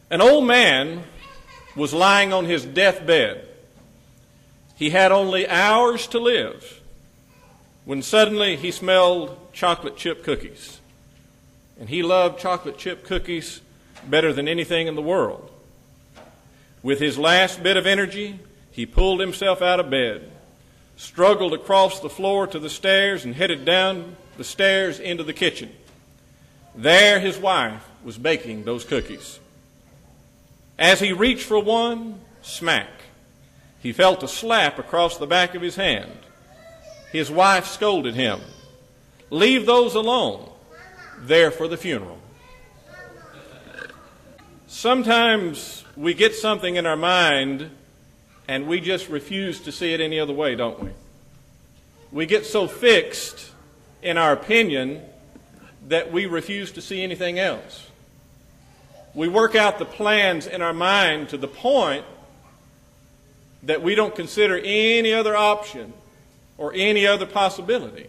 An old man was lying on his deathbed. He had only hours to live when suddenly he smelled chocolate chip cookies. And he loved chocolate chip cookies better than anything in the world. With his last bit of energy, he pulled himself out of bed, struggled across the floor to the stairs, and headed down the stairs into the kitchen. There his wife was baking those cookies. As he reached for one, smack, he felt a slap across the back of his hand. His wife scolded him. "Leave those alone. They're for the funeral." Sometimes we get something in our mind and we just refuse to see it any other way, don't we? We get so fixed in our opinion that we refuse to see anything else. We work out the plans in our mind to the point that we don't consider any other option or any other possibility.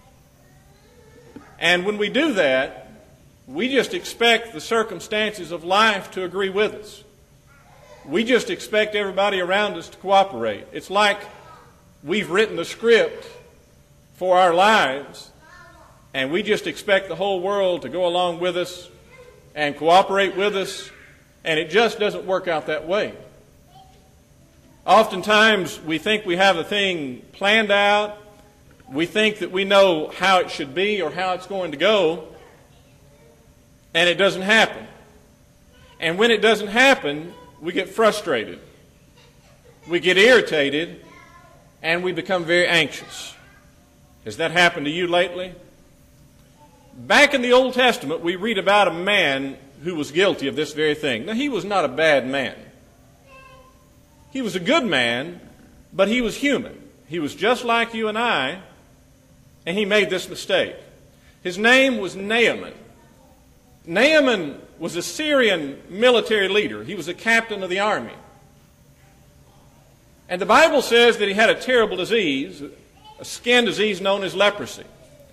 And when we do that, we just expect the circumstances of life to agree with us. We just expect everybody around us to cooperate. It's like we've written the script for our lives, and we just expect the whole world to go along with us and cooperate with us, and it just doesn't work out that way. Oftentimes, we think we have a thing planned out. We think that we know how it should be or how it's going to go, and it doesn't happen. And when it doesn't happen, we get frustrated. We get irritated, and we become very anxious. Has that happened to you lately? Back in the Old Testament, we read about a man who was guilty of this very thing. Now, he was not a bad man. He was a good man, but he was human. He was just like you and I, and he made this mistake. His name was Naaman. Naaman was a Syrian military leader. He was a captain of the army. And the Bible says that he had a terrible disease, a skin disease known as leprosy.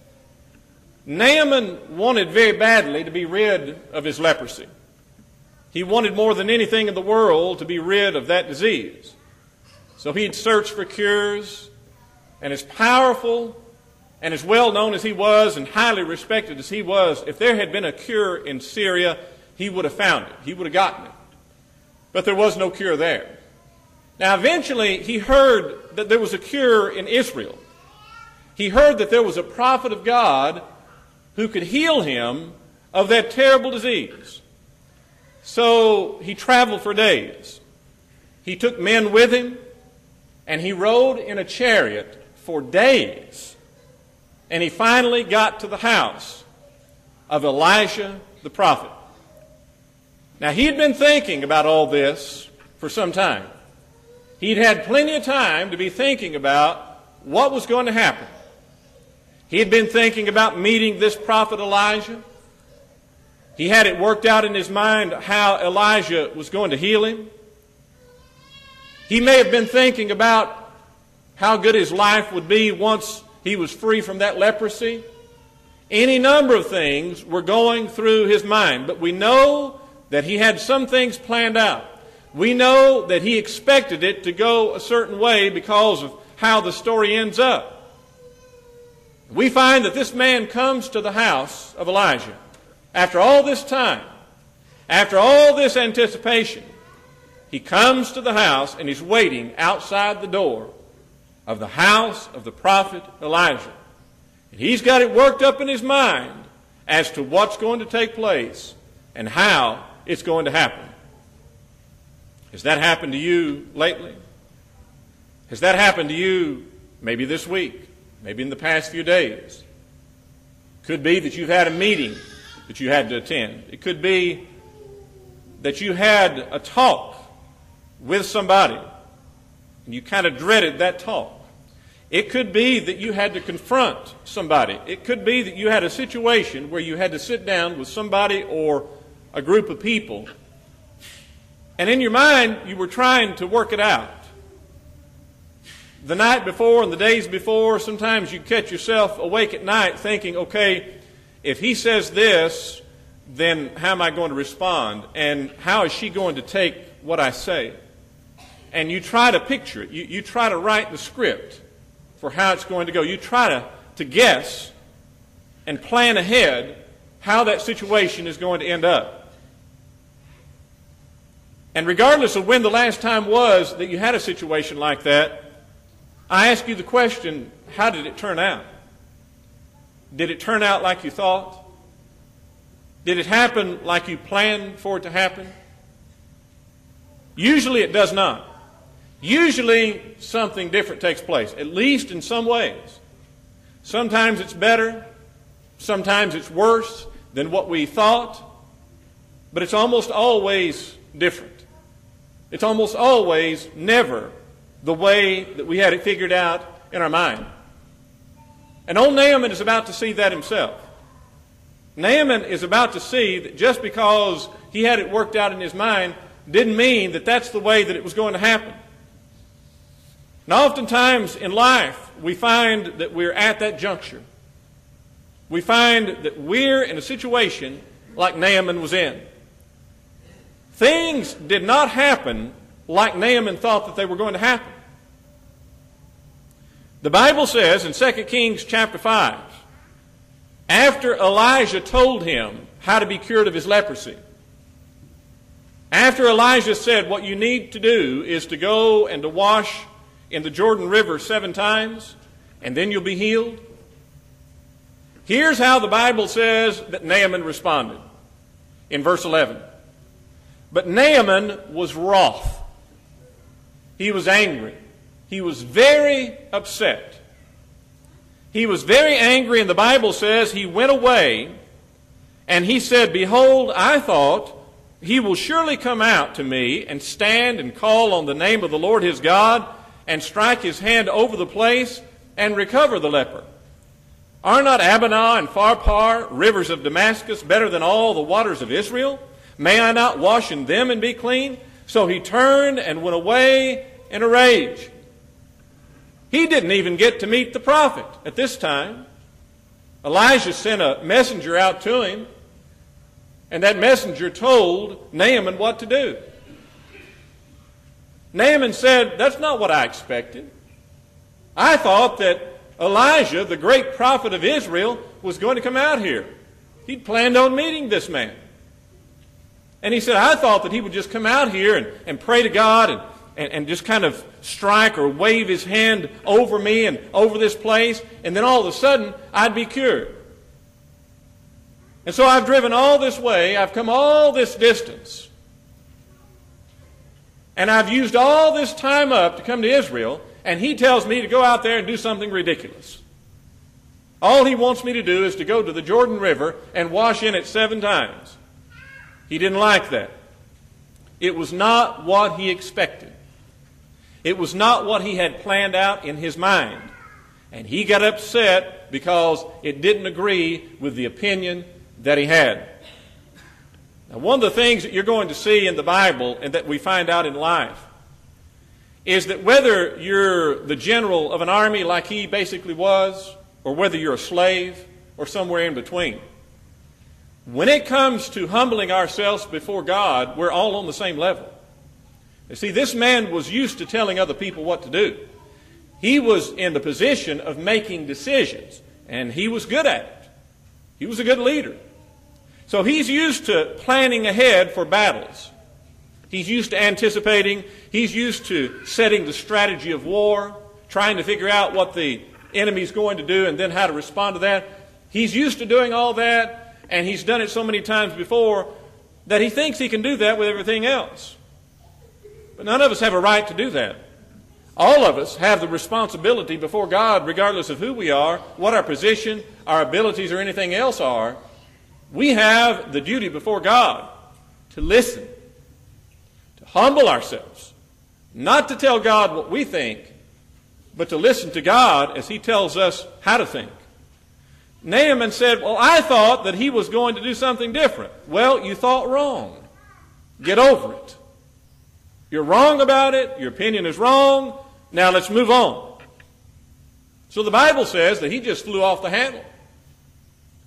Naaman wanted very badly to be rid of his leprosy. He wanted more than anything in the world to be rid of that disease. So he'd searched for cures, and as powerful and as well known as he was and highly respected as he was, if there had been a cure in Syria, he would have found it. He would have gotten it. But there was no cure there. Now eventually he heard that there was a cure in Israel. He heard that there was a prophet of God who could heal him of that terrible disease. So he traveled for days. He took men with him, and he rode in a chariot for days. And he finally got to the house of Elijah the prophet. Now, he had been thinking about all this for some time. He'd had plenty of time to be thinking about what was going to happen. He had been thinking about meeting this prophet Elijah. He had it worked out in his mind how Elijah was going to heal him. He may have been thinking about how good his life would be once he was free from that leprosy. Any number of things were going through his mind, but we know that he had some things planned out. We know that he expected it to go a certain way because of how the story ends up. We find that this man comes to the house of Elijah. After all this time, after all this anticipation, he comes to the house and he's waiting outside the door of the house of the prophet Elijah. And he's got it worked up in his mind as to what's going to take place and how it's going to happen. Has that happened to you lately? Has that happened to you maybe this week? Maybe in the past few days? Could be that you've had a meeting that you had to attend. It could be that you had a talk with somebody and you kind of dreaded that talk. It could be that you had to confront somebody. It could be that you had a situation where you had to sit down with somebody or a group of people, and in your mind you were trying to work it out. The night before and the days before, sometimes you catch yourself awake at night thinking, okay, if he says this, then how am I going to respond? And how is she going to take what I say? And you try to picture it. You try to write the script for how it's going to go. You try to guess and plan ahead how that situation is going to end up. And regardless of when the last time was that you had a situation like that, I ask you the question, how did it turn out? Did it turn out like you thought? Did it happen like you planned for it to happen? Usually it does not. Usually something different takes place, at least in some ways. Sometimes it's better, sometimes it's worse than what we thought, but it's almost always different. It's almost always never the way that we had it figured out in our mind. And old Naaman is about to see that himself. Naaman is about to see that just because he had it worked out in his mind didn't mean that that's the way that it was going to happen. Now, oftentimes in life, we find that we're at that juncture. We find that we're in a situation like Naaman was in. Things did not happen like Naaman thought that they were going to happen. The Bible says in 2 Kings chapter 5, after Elijah told him how to be cured of his leprosy, after Elijah said what you need to do is to go and to wash in the Jordan River 7 times, and then you'll be healed. Here's how the Bible says that Naaman responded in verse 11. But Naaman was wroth. He was angry. He was very upset. He was very angry, and the Bible says he went away, and he said, Behold, I thought he will surely come out to me and stand and call on the name of the Lord his God and strike his hand over the place and recover the leper. Are not Abana and Pharpar, rivers of Damascus, better than all the waters of Israel? May I not wash in them and be clean? So he turned and went away in a rage. He didn't even get to meet the prophet at this time. Elijah sent a messenger out to him, and that messenger told Naaman what to do. Naaman said, that's not what I expected. I thought that Elijah, the great prophet of Israel, was going to come out here. He'd planned on meeting this man. And he said, I thought that he would just come out here and pray to God and just kind of strike or wave his hand over me and over this place, and then all of a sudden I'd be cured. And so I've driven all this way, I've come all this distance, and I've used all this time up to come to Israel, and he tells me to go out there and do something ridiculous. All he wants me to do is to go to the Jordan River and wash in it 7 times. He didn't like that. It was not what he expected. It was not what he had planned out in his mind. And he got upset because it didn't agree with the opinion that he had. Now, one of the things that you're going to see in the Bible and that we find out in life is that whether you're the general of an army like he basically was, or whether you're a slave or somewhere in between, when it comes to humbling ourselves before God, we're all on the same level. You see, this man was used to telling other people what to do. He was in the position of making decisions, and he was good at it. He was a good leader. So he's used to planning ahead for battles. He's used to anticipating. He's used to setting the strategy of war, trying to figure out what the enemy's going to do and then how to respond to that. He's used to doing all that, and he's done it so many times before that he thinks he can do that with everything else. But none of us have a right to do that. All of us have the responsibility before God, regardless of who we are, what our position, our abilities, or anything else are. We have the duty before God to listen, to humble ourselves, not to tell God what we think, but to listen to God as he tells us how to think. Naaman said, well, I thought that he was going to do something different. Well, you thought wrong. Get over it. You're wrong about it. Your opinion is wrong. Now let's move on. So the Bible says that he just flew off the handle.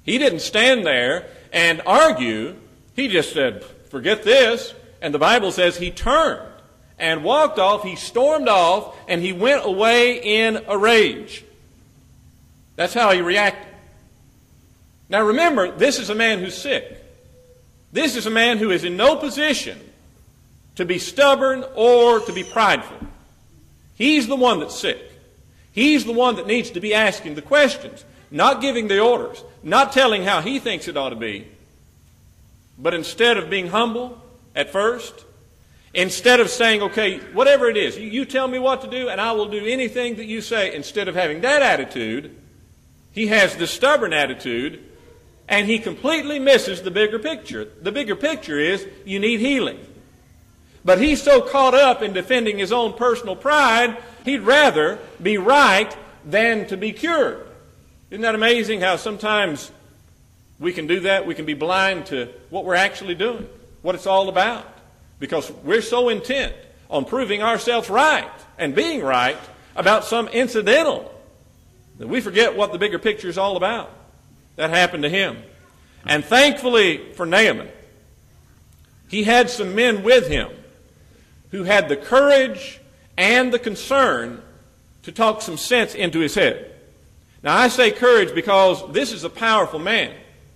He didn't stand there and argue. He just said, forget this. And the Bible says he turned and walked off. He stormed off and he went away in a rage. That's how he reacted. Now remember, this is a man who's sick. This is a man who is in no position to be stubborn or to be prideful. He's the one that's sick. He's the one that needs to be asking the questions, not giving the orders, not telling how he thinks it ought to be. But instead of being humble at first, instead of saying, okay, whatever it is, you tell me what to do and I will do anything that you say, instead of having that attitude, he has this stubborn attitude and he completely misses the bigger picture. The bigger picture is you need healing. But he's so caught up in defending his own personal pride, he'd rather be right than to be cured. Isn't that amazing how sometimes we can do that? We can be blind to what we're actually doing, what it's all about, because we're so intent on proving ourselves right and being right about some incidental that we forget what the bigger picture is all about. That happened to him. And thankfully for Naaman, he had some men with him who had the courage and the concern to talk some sense into his head. Now I say courage because this is a powerful man.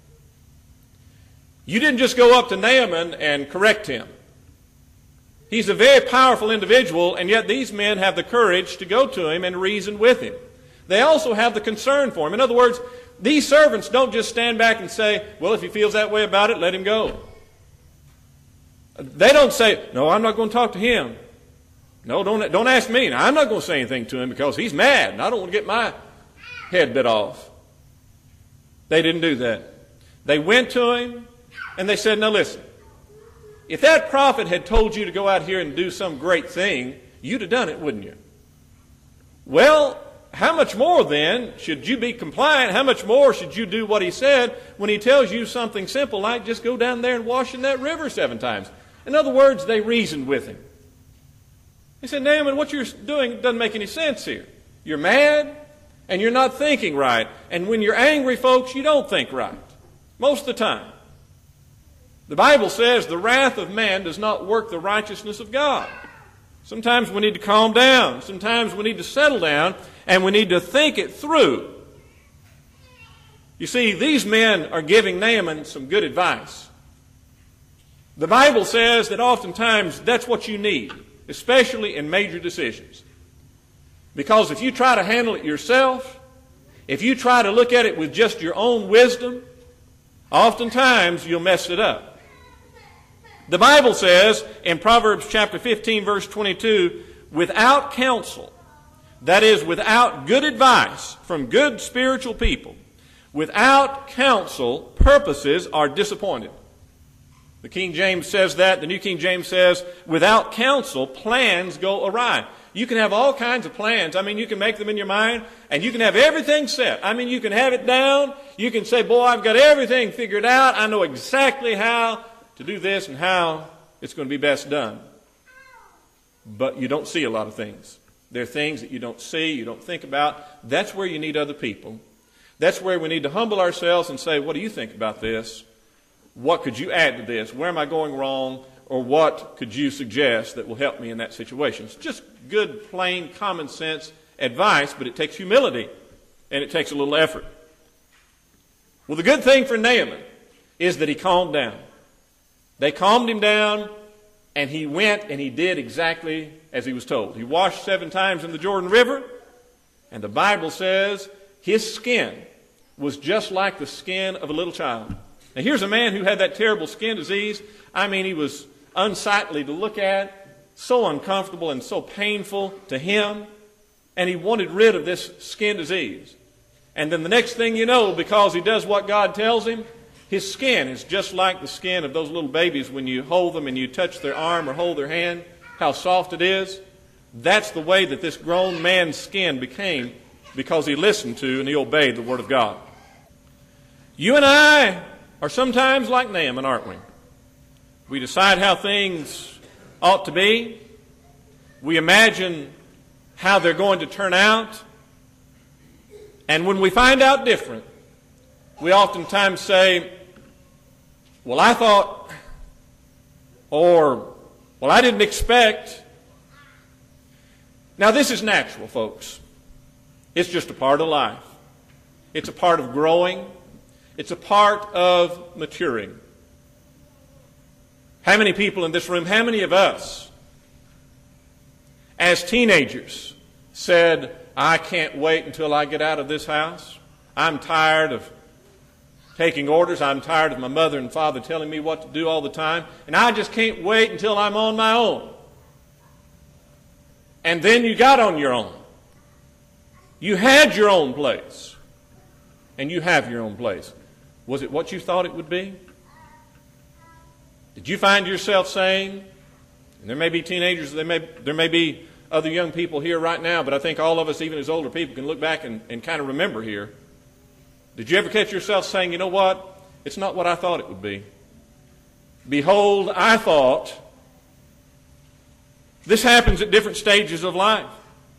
You didn't just go up to Naaman and correct him. He's a very powerful individual, and yet these men have the courage to go to him and reason with him. They also have the concern for him. In other words, these servants don't just stand back and say, well, if he feels that way about it, let him go. They don't say, no, I'm not going to talk to him. No, don't ask me. Now, I'm not going to say anything to him because he's mad and I don't want to get my head bit off. They didn't do that. They went to him and they said, now listen, if that prophet had told you to go out here and do some great thing, you'd have done it, wouldn't you? Well, how much more then should you be compliant? How much more should you do what he said when he tells you something simple like just go down there and wash in that river 7 times? In other words, they reasoned with him. He said, Naaman, what you're doing doesn't make any sense here. You're mad and you're not thinking right. And when you're angry, folks, you don't think right. Most of the time. The Bible says the wrath of man does not work the righteousness of God. Sometimes we need to calm down. Sometimes we need to settle down and we need to think it through. You see, these men are giving Naaman some good advice. The Bible says that oftentimes that's what you need, especially in major decisions. Because if you try to handle it yourself, if you try to look at it with just your own wisdom, oftentimes you'll mess it up. The Bible says in Proverbs chapter 15, verse 22, without counsel, that is, without good advice from good spiritual people, without counsel, purposes are disappointed. The King James says that. The New King James says, without counsel, plans go awry. You can have all kinds of plans. I mean, you can make them in your mind, and you can have everything set. I mean, you can have it down. You can say, boy, I've got everything figured out. I know exactly how to do this and how it's going to be best done. But you don't see a lot of things. There are things that you don't see, you don't think about. That's where you need other people. That's where we need to humble ourselves and say, what do you think about this? What could you add to this? Where am I going wrong? Or what could you suggest that will help me in that situation? It's just good, plain, common sense advice, but it takes humility and it takes a little effort. Well, the good thing for Naaman is that he calmed down. They calmed him down, and he went and he did exactly as he was told. He washed 7 times in the Jordan River, and the Bible says his skin was just like the skin of a little child. Now here's a man who had that terrible skin disease. I mean, he was unsightly to look at, so uncomfortable and so painful to him, and he wanted rid of this skin disease. And then the next thing you know, because he does what God tells him, his skin is just like the skin of those little babies when you hold them and you touch their arm or hold their hand, how soft it is. That's the way that this grown man's skin became because he listened to and he obeyed the Word of God. You and I are sometimes like Naaman, aren't we? We decide how things ought to be. We imagine how they're going to turn out. And when we find out different, we oftentimes say, well, I thought, or, well, I didn't expect. Now, this is natural, folks. It's just a part of life. It's a part of growing. It's a part of maturing. How many people in this room, how many of us, as teenagers, said, I can't wait until I get out of this house. I'm tired of taking orders. I'm tired of my mother and father telling me what to do all the time. And I just can't wait until I'm on my own. And then you got on your own. You had your own place. And you have your own place. Was it what you thought it would be? Did you find yourself saying, and there may be teenagers, there may be other young people here right now, but I think all of us, even as older people, can look back and kind of remember here. Did you ever catch yourself saying, you know what? It's not what I thought it would be. Behold, I thought. This happens at different stages of life.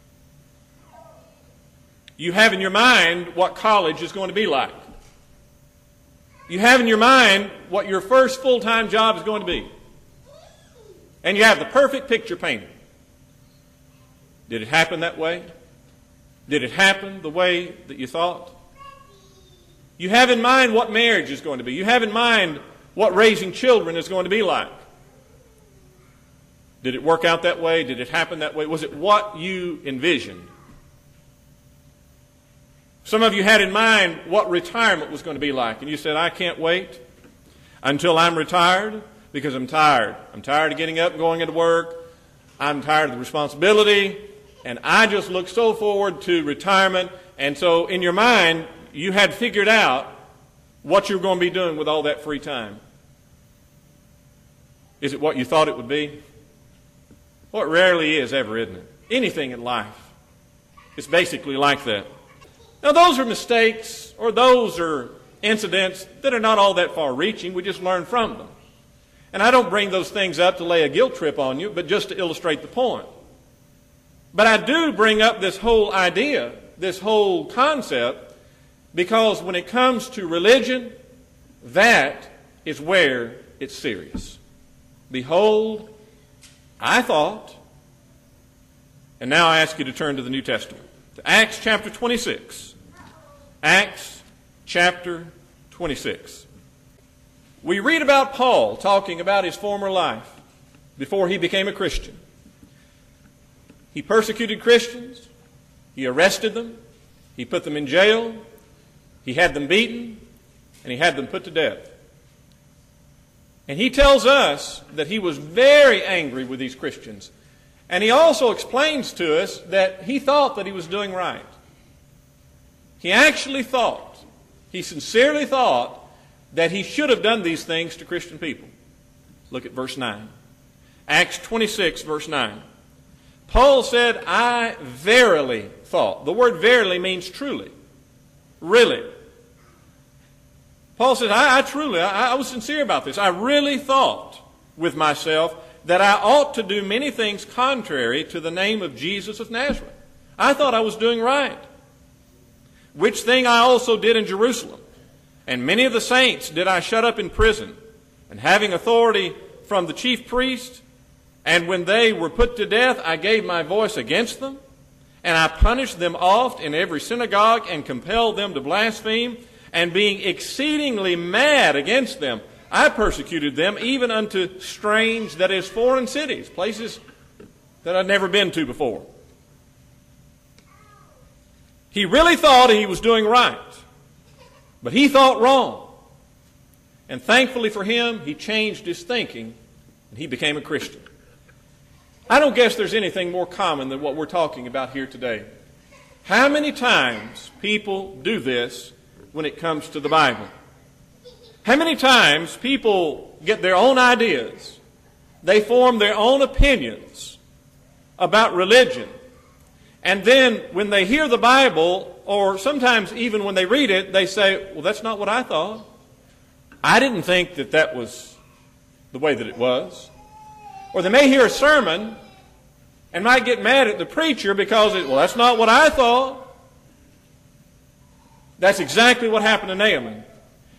You have in your mind what college is going to be like. You have in your mind what your first full-time job is going to be. And you have the perfect picture painted. Did it happen that way? Did it happen the way that you thought? You have in mind what marriage is going to be. You have in mind what raising children is going to be like. Did it work out that way? Did it happen that way? Was it what you envisioned? Some of you had in mind what retirement was going to be like, and you said, I can't wait until I'm retired because I'm tired. I'm tired of getting up and going into work. I'm tired of the responsibility, and I just look so forward to retirement. And so in your mind, you had figured out what you were going to be doing with all that free time. Is it what you thought it would be? Well, it rarely is ever, isn't it? Anything in life is basically like that. Now, those are mistakes, or those are incidents that are not all that far-reaching. We just learn from them. And I don't bring those things up to lay a guilt trip on you, but just to illustrate the point. But I do bring up this whole idea, this whole concept, because when it comes to religion, that is where it's serious. Behold, I thought, and now I ask you to turn to the New Testament. To Acts chapter 26. Acts chapter 26. We read about Paul talking about his former life before he became a Christian. He persecuted Christians. He arrested them. He put them in jail. He had them beaten. And he had them put to death. And he tells us that he was very angry with these Christians. And he also explains to us that he thought that he was doing right. He actually thought, he sincerely thought, that he should have done these things to Christian people. Look at verse 9. Acts 26, verse 9. Paul said, I verily thought. The word verily means truly. Really. Paul said, I was sincere about this. I really thought with myself that I ought to do many things contrary to the name of Jesus of Nazareth. I thought I was doing right. Which thing I also did in Jerusalem. And many of the saints did I shut up in prison, and having authority from the chief priest, and when they were put to death, I gave my voice against them, and I punished them oft in every synagogue, and compelled them to blaspheme, and being exceedingly mad against them, I persecuted them even unto strange, that is, foreign cities, places that I'd never been to before. He really thought he was doing right, but he thought wrong. And thankfully for him, he changed his thinking, and he became a Christian. I don't guess there's anything more common than what we're talking about here today. How many times people do this when it comes to the Bible? How many times people get their own ideas, they form their own opinions about religion, and then when they hear the Bible, or sometimes even when they read it, they say, well, that's not what I thought. I didn't think that that was the way that it was. Or they may hear a sermon and might get mad at the preacher because, well, that's not what I thought. That's exactly what happened to Naaman.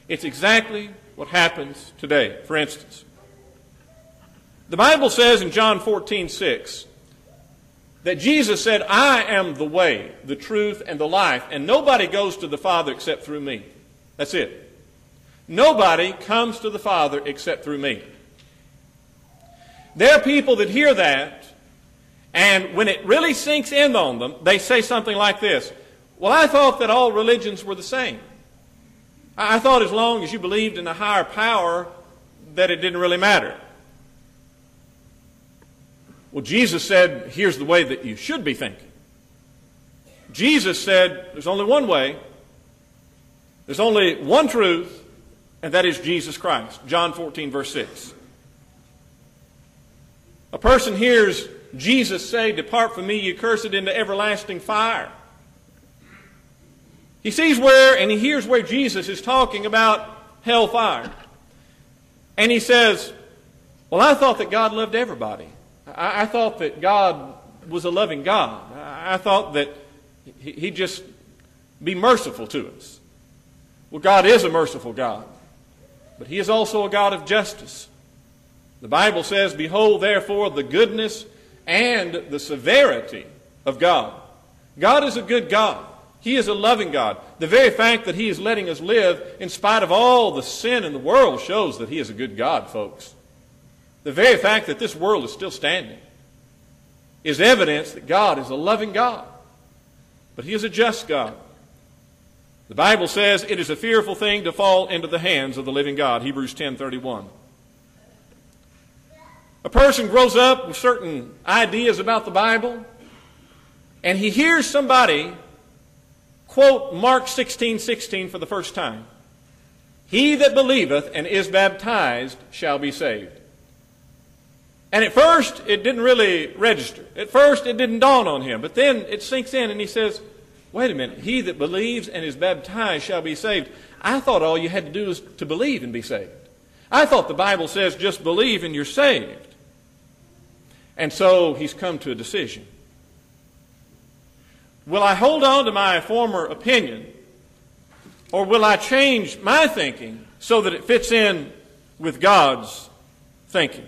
It's exactly what happens today. For instance, the Bible says in John 14:6 that Jesus said, "I am the way, the truth, and the life, and nobody goes to the Father except through me." That's it. Nobody comes to the Father except through me. There are people that hear that, and when it really sinks in on them, they say something like this: "Well, I thought that all religions were the same. I thought as long as you believed in a higher power that it didn't really matter." Well, Jesus said, here's the way that you should be thinking. Jesus said, there's only one way, there's only one truth, and that is Jesus Christ. John 14, verse 6. A person hears Jesus say, "Depart from me, ye cursed, into everlasting fire." He sees where, and he hears where Jesus is talking about hellfire. And he says, "Well, I thought that God loved everybody. I thought that God was a loving God. I thought that He'd just be merciful to us." Well, God is a merciful God, but He is also a God of justice. The Bible says, "Behold, therefore, the goodness and the severity of God." God is a good God. He is a loving God. The very fact that He is letting us live in spite of all the sin in the world shows that He is a good God, folks. The very fact that this world is still standing is evidence that God is a loving God. But He is a just God. The Bible says it is a fearful thing to fall into the hands of the living God. Hebrews 10:31. A person grows up with certain ideas about the Bible, and he hears somebody quote Mark 16:16 for the first time. "He that believeth and is baptized shall be saved." And at first, it didn't really register. At first, it didn't dawn on him. But then it sinks in and he says, wait a minute, "He that believes and is baptized shall be saved." I thought all you had to do is to believe and be saved. I thought the Bible says just believe and you're saved. And so he's come to a decision. Will I hold on to my former opinion, or will I change my thinking so that it fits in with God's thinking?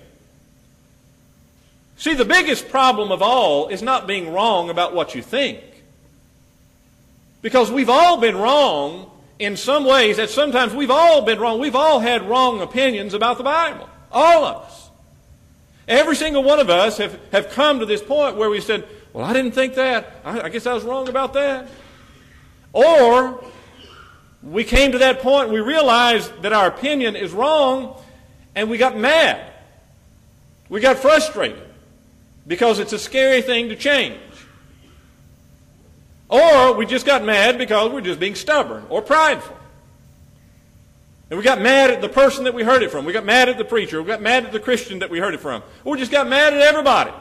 See, the biggest problem of all is not being wrong about what you think. Because we've all been wrong in some ways. At sometimes we've all been wrong. We've all had wrong opinions about the Bible. All of us. Every single one of us have come to this point where we said, "Well, I didn't think that. I guess I was wrong about that." Or we came to that point and we realized that our opinion is wrong, and we got mad. We got frustrated because it's a scary thing to change. Or we just got mad because we're just being stubborn or prideful. And we got mad at the person that we heard it from. We got mad at the preacher. We got mad at the Christian that we heard it from. Or we just got mad at everybody.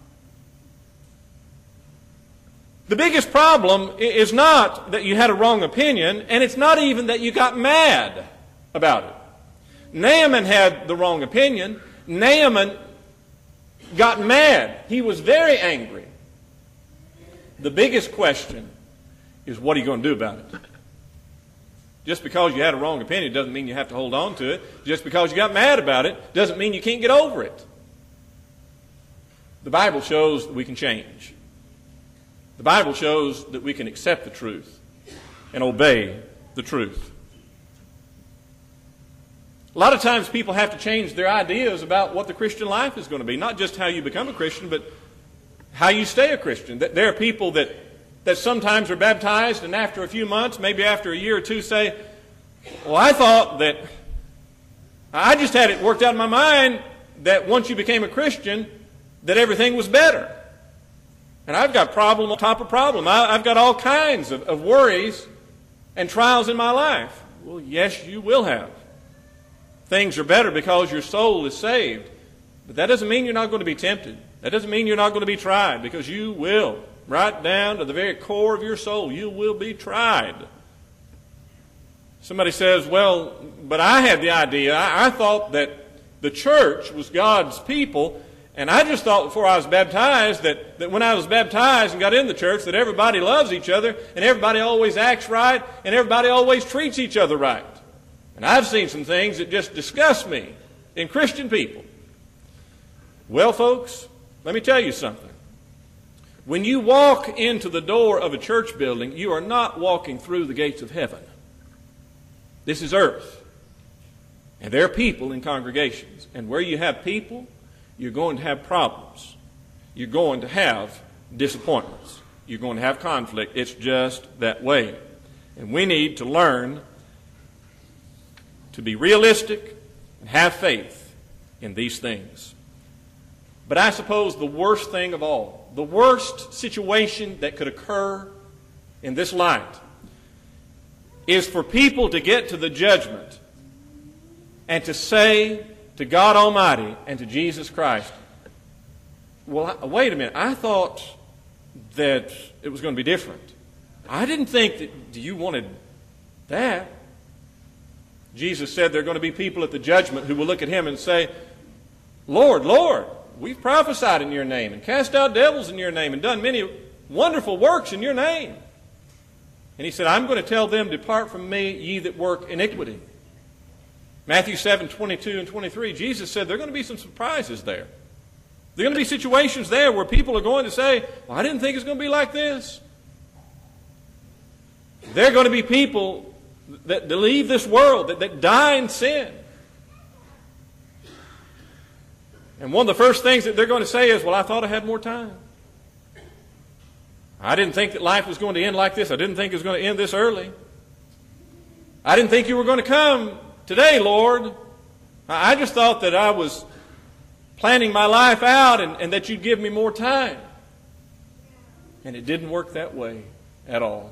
The biggest problem is not that you had a wrong opinion, and it's not even that you got mad about it. Naaman had the wrong opinion. Naaman got mad. He was very angry. The biggest question is, what are you going to do about it? Just because you had a wrong opinion doesn't mean you have to hold on to it. Just because you got mad about it doesn't mean you can't get over it. The Bible shows that we can change. The Bible shows that we can accept the truth and obey the truth. A lot of times people have to change their ideas about what the Christian life is going to be. Not just how you become a Christian, but how you stay a Christian. There are people that sometimes are baptized and after a few months, maybe after a year or two, say, well, I thought that I just had it worked out in my mind that once you became a Christian, that everything was better. And I've got problem on top of problem. I've got all kinds of worries and trials in my life. Well, yes, you will have. Things are better because your soul is saved. But that doesn't mean you're not going to be tempted. That doesn't mean you're not going to be tried, because you will. Right down to the very core of your soul, you will be tried. Somebody says, well, but I had the idea. I thought that the church was God's people, and I just thought before I was baptized that when I was baptized and got in the church that everybody loves each other, and everybody always acts right, and everybody always treats each other right. And I've seen some things that just disgust me in Christian people. Well, folks, let me tell you something. When you walk into the door of a church building, you are not walking through the gates of heaven. This is earth. And there are people in congregations. And where you have people, you're going to have problems. You're going to have disappointments. You're going to have conflict. It's just that way. And we need to learn to be realistic and have faith in these things. But I suppose the worst thing of all, the worst situation that could occur in this light, is for people to get to the judgment and to say to God Almighty and to Jesus Christ, well, wait a minute, I thought that it was going to be different. I didn't think that you wanted that. Jesus said there are going to be people at the judgment who will look at him and say, Lord, Lord, we've prophesied in your name and cast out devils in your name and done many wonderful works in your name. And he said, I'm going to tell them, depart from me, ye that work iniquity. Matthew 7:22 and 23, Jesus said there are going to be some surprises there. There are going to be situations there where people are going to say, well, I didn't think it was going to be like this. There are going to be people that leave this world, that die in sin. And one of the first things that they're going to say is, well, I thought I had more time. I didn't think that life was going to end like this. I didn't think it was going to end this early. I didn't think you were going to come today, Lord. I just thought that I was planning my life out and that you'd give me more time. And it didn't work that way at all.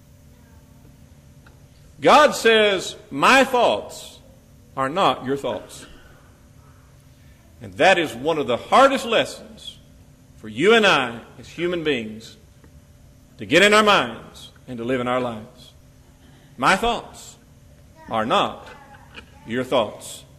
God says, my thoughts are not your thoughts. And that is one of the hardest lessons for you and I as human beings to get in our minds and to live in our lives. My thoughts are not your thoughts.